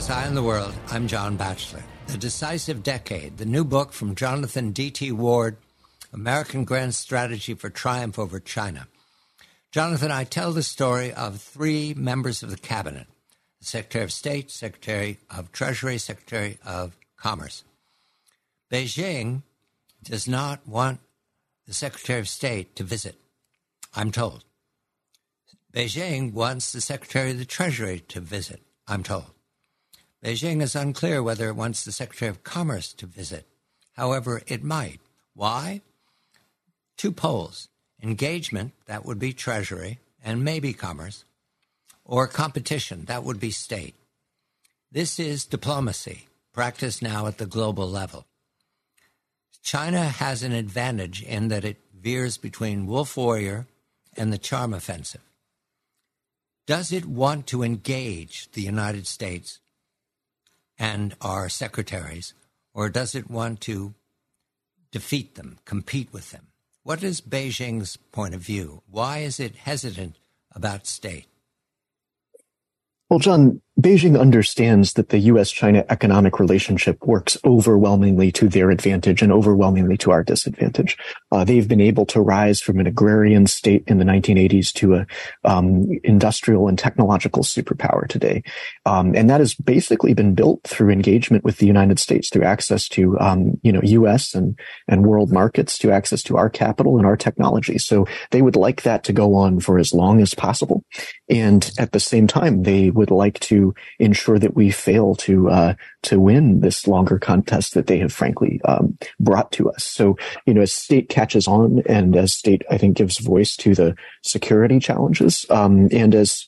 America's Eye on the World. I'm John Batchelor. The Decisive Decade, the new book from Jonathan D.T. Ward, American Grand Strategy for Triumph Over China. Jonathan, I tell the story of three members of the cabinet, the Secretary of State, Secretary of Treasury, Secretary of Commerce. Beijing does not want the Secretary of State to visit, I'm told. Beijing wants the Secretary of the Treasury to visit, I'm told. Beijing is unclear whether it wants the Secretary of Commerce to visit. However, it might. Why? Two poles. Engagement, that would be Treasury, and maybe Commerce. Or competition, that would be State. This is diplomacy, practiced now at the global level. China has an advantage in that it veers between Wolf Warrior and the Charm Offensive. Does it want to engage the United States and our secretaries, or does it want to defeat them, compete with them? What is Beijing's point of view? Why is it hesitant about state? Well, John, Beijing understands that the U.S.-China economic relationship works overwhelmingly to their advantage and overwhelmingly to our disadvantage. They've been able to rise from an agrarian state in the 1980s to a industrial and technological superpower today. And that has basically been built through engagement with the United States, through access to, U.S. and world markets, to access to our capital and our technology. So they would like that to go on for as long as possible. And at the same time, they would like to ensure that we fail to win this longer contest that they have frankly brought to us. So, as state catches on and as state, I think, gives voice to the security challenges, and as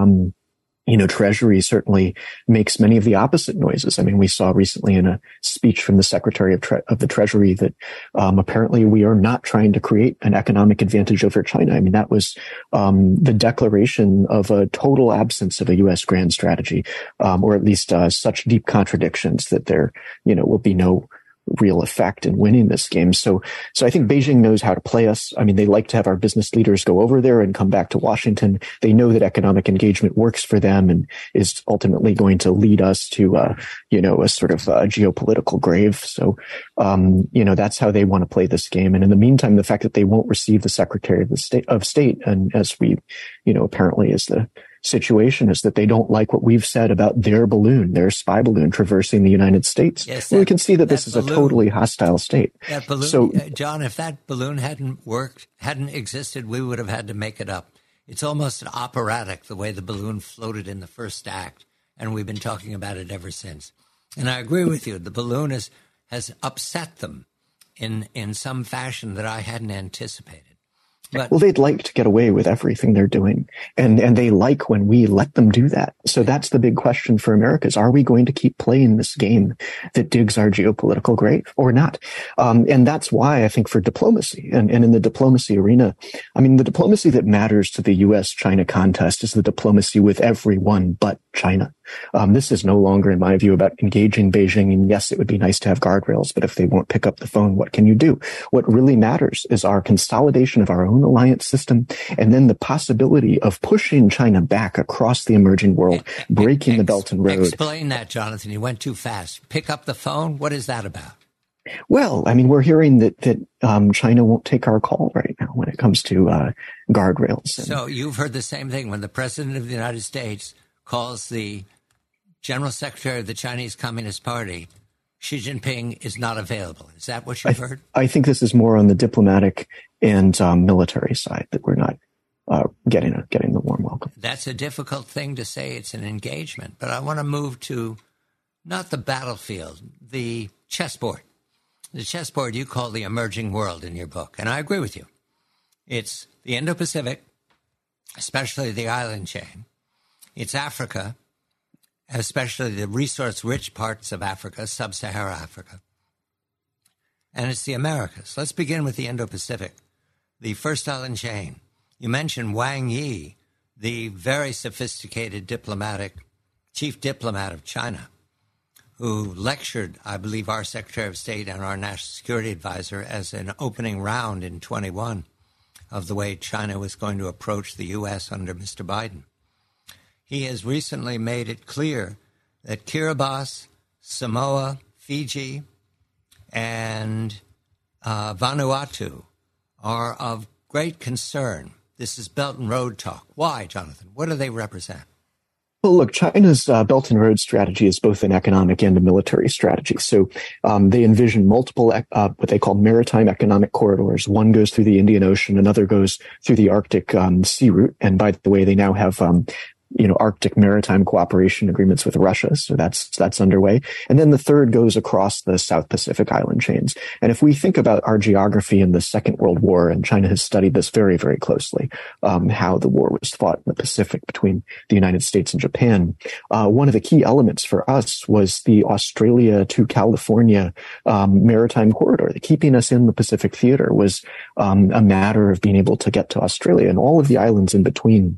Treasury certainly makes many of the opposite noises. I mean, we saw recently in a speech from the Secretary of the Treasury that apparently we are not trying to create an economic advantage over China. I mean, that was the declaration of a total absence of a U.S. grand strategy, or at least such deep contradictions that there, will be no real effect in winning this game. So I think Beijing knows how to play us. I mean, they like to have our business leaders go over there and come back to Washington. They know that economic engagement works for them and is ultimately going to lead us to, a sort of geopolitical grave. So, that's how they want to play this game. And in the meantime, the fact that they won't receive the Secretary of State, and as we, apparently is the situation, is that they don't like what we've said about their spy balloon traversing the United States. Yes, we can see that this is a totally hostile state. That balloon, so, John, if that balloon hadn't existed, we would have had to make it up. It's almost operatic, the way the balloon floated in the first act, and we've been talking about it ever since. And I agree with you. The balloon has upset them in some fashion that I hadn't anticipated. Well, they'd like to get away with everything they're doing. And they like when we let them do that. So that's the big question for America is, are we going to keep playing this game that digs our geopolitical grave or not? And that's why I think for diplomacy and in the diplomacy arena, I mean, the diplomacy that matters to the U.S.-China contest is the diplomacy with everyone but China. This is no longer, in my view, about engaging Beijing. And yes, it would be nice to have guardrails, but if they won't pick up the phone, what can you do? What really matters is our consolidation of our own alliance system, and then the possibility of pushing China back across the emerging world, breaking the Belt and Road. Explain that, Jonathan. You went too fast. Pick up the phone? What is that about? Well, I mean, we're hearing that China won't take our call right now when it comes to guardrails. So you've heard the same thing when the President of the United States calls the General Secretary of the Chinese Communist Party, Xi Jinping is not available. Is that what you've heard? I think this is more on the diplomatic and military side, that we're not getting the warm welcome. That's a difficult thing to say. It's an engagement. But I want to move to not the battlefield, the chessboard. The chessboard you call the emerging world in your book. And I agree with you. It's the Indo-Pacific, especially the island chain. It's Africa, especially the resource-rich parts of Africa, sub-Saharan Africa. And it's the Americas. Let's begin with the Indo-Pacific, the first island chain. You mentioned Wang Yi, the very sophisticated chief diplomat of China, who lectured, I believe, our Secretary of State and our National Security Advisor as an opening round in 21 of the way China was going to approach the U.S. under Mr. Biden. He has recently made it clear that Kiribati, Samoa, Fiji, and Vanuatu are of great concern. This is Belt and Road talk. Why, Jonathan? What do they represent? Well, look, China's Belt and Road strategy is both an economic and a military strategy. So they envision multiple what they call maritime economic corridors. One goes through the Indian Ocean, another goes through the Arctic sea route. And by the way, they now have Arctic maritime cooperation agreements with Russia. So that's underway. And then the third goes across the South Pacific island chains. And if we think about our geography in the Second World War, and China has studied this very, very closely, how the war was fought in the Pacific between the United States and Japan, one of the key elements for us was the Australia to California maritime corridor. Keeping us in the Pacific theater was a matter of being able to get to Australia and all of the islands in between.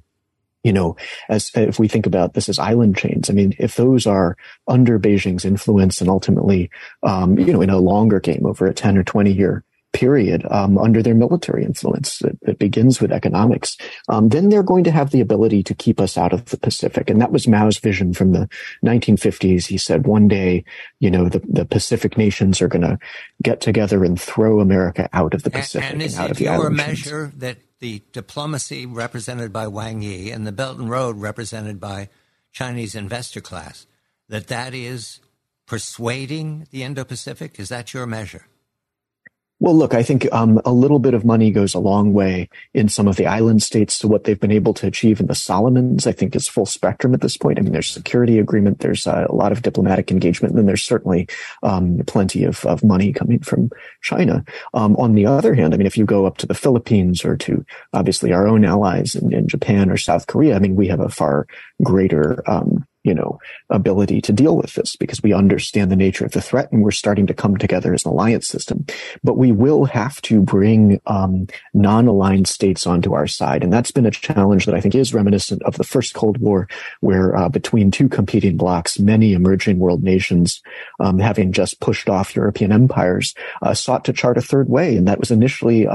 As if we think about this as island chains, I mean, if those are under Beijing's influence and ultimately, in a longer game over a 10 or 20 year period, under their military influence that begins with economics, then they're going to have the ability to keep us out of the Pacific. And that was Mao's vision from the 1950s. He said one day, the Pacific nations are going to get together and throw America out of the Pacific and out of the island chains. Is it your measure that the diplomacy represented by Wang Yi and the Belt and Road represented by Chinese investor class, that is persuading the Indo-Pacific? Is that your measure? Well, look, I think a little bit of money goes a long way in some of the island states to what they've been able to achieve in the Solomons. I think is full spectrum at this point. I mean, there's security agreement, there's a lot of diplomatic engagement, and then there's certainly plenty of money coming from China. On the other hand, I mean, if you go up to the Philippines or to obviously our own allies in Japan or South Korea, I mean, we have a far greater ability to deal with this because we understand the nature of the threat and we're starting to come together as an alliance system. But we will have to bring non-aligned states onto our side. And that's been a challenge that I think is reminiscent of the first Cold War, where between two competing blocs, many emerging world nations, having just pushed off European empires, sought to chart a third way. And that was initially,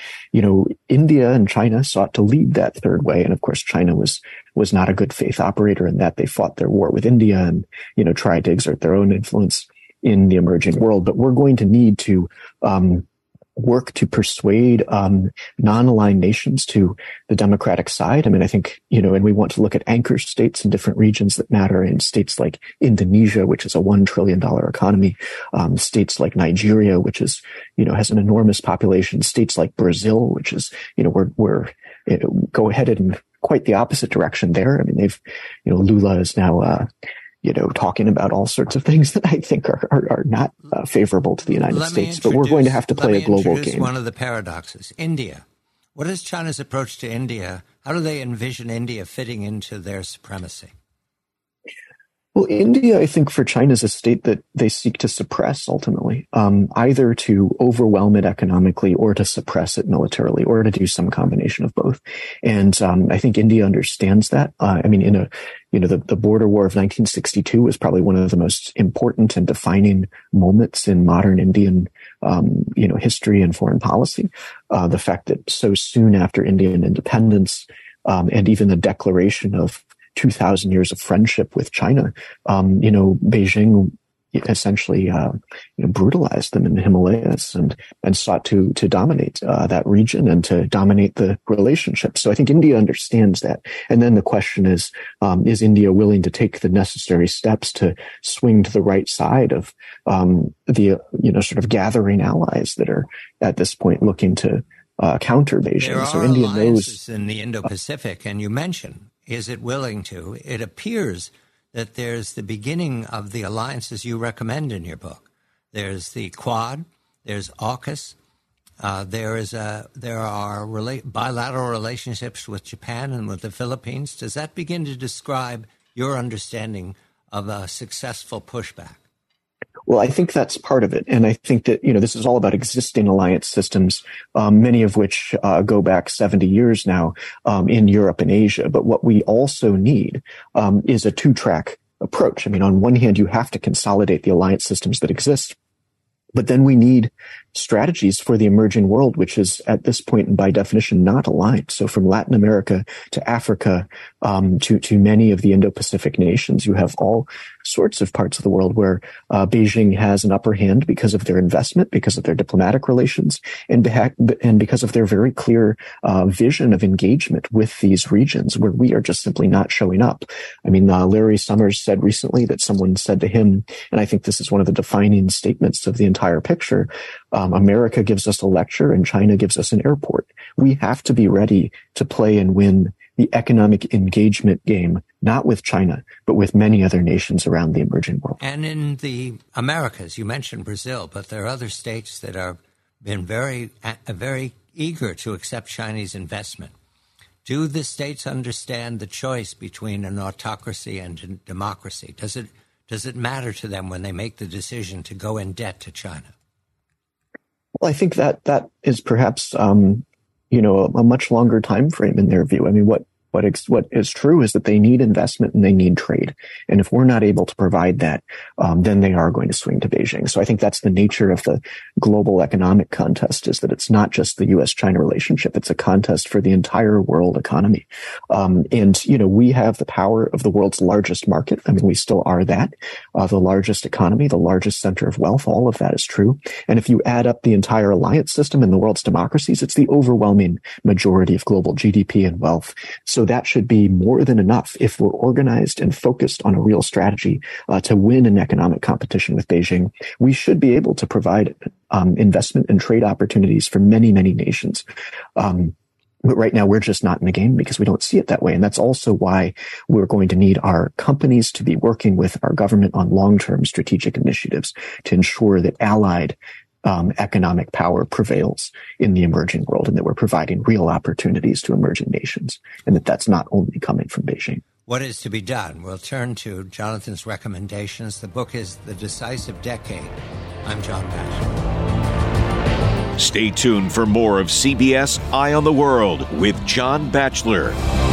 India and China sought to lead that third way. And of course, China was not a good faith operator in that they fought their war with India and, tried to exert their own influence in the emerging world. But we're going to need to work to persuade non-aligned nations to the democratic side. I mean, I think, and we want to look at anchor states in different regions that matter, in states like Indonesia, which is a $1 trillion economy, states like Nigeria, which is, has an enormous population, states like Brazil, which is, we're headed in quite the opposite direction there. I mean, Lula is now, talking about all sorts of things that I think are not favorable to the United States. But we're going to have to play a global game. One of the paradoxes, India. What is China's approach to India? How do they envision India fitting into their supremacy? Well, India, I think for China is a state that they seek to suppress ultimately, either to overwhelm it economically or to suppress it militarily or to do some combination of both. And I think India understands that. I mean, the border war of 1962 was probably one of the most important and defining moments in modern Indian, history and foreign policy. The fact that so soon after Indian independence, and even the declaration of 2,000 years of friendship with China, Beijing essentially, brutalized them in the Himalayas and sought to dominate that region and to dominate the relationship. So I think India understands that. And then the question is India willing to take the necessary steps to swing to the right side of the sort of gathering allies that are at this point looking to counter Beijing? There are alliances in the Indo-Pacific, and you mentioned, is it willing to? It appears that there's the beginning of the alliances you recommend in your book. There's the Quad, there's AUKUS, there are bilateral relationships with Japan and with the Philippines. Does that begin to describe your understanding of a successful pushback? Well, I think that's part of it. And I think that, this is all about existing alliance systems, many of which go back 70 years now in Europe and Asia. But what we also need is a two-track approach. I mean, on one hand, you have to consolidate the alliance systems that exist. But then we need strategies for the emerging world, which is at this point and by definition not aligned. So from Latin America to Africa, to many of the Indo-Pacific nations, you have all sorts of parts of the world where Beijing has an upper hand because of their investment, because of their diplomatic relations, and because of their very clear vision of engagement with these regions where we are just simply not showing up. I mean, Larry Summers said recently that someone said to him, and I think this is one of the defining statements of the entire picture, America gives us a lecture and China gives us an airport. We have to be ready to play and win the economic engagement game, not with China, but with many other nations around the emerging world. And in the Americas, you mentioned Brazil, but there are other states that are been very eager to accept Chinese investment. Do the states understand the choice between an autocracy and a democracy? Does it matter to them when they make the decision to go in debt to China? Well, I think that is perhaps a much longer time frame in their view. I mean, what is true is that they need investment and they need trade. And if we're not able to provide that, then they are going to swing to Beijing. So I think that's the nature of the global economic contest, is that it's not just the U.S.-China relationship. It's a contest for the entire world economy. We have the power of the world's largest market. I mean, we still are that, the largest economy, the largest center of wealth. All of that is true. And if you add up the entire alliance system in the world's democracies, it's the overwhelming majority of global GDP and wealth. So that should be more than enough if we're organized and focused on a real strategy to win an economic competition with Beijing. We should be able to provide investment and trade opportunities for many, many nations. But right now, we're just not in the game because we don't see it that way. And that's also why we're going to need our companies to be working with our government on long-term strategic initiatives to ensure that allied economic power prevails in the emerging world, and that we're providing real opportunities to emerging nations, and that's not only coming from Beijing. What is to be done? We'll turn to Jonathan's recommendations. The book is The Decisive Decade. I'm John Batchelor. Stay tuned for more of CBS Eye on the World with John Batchelor.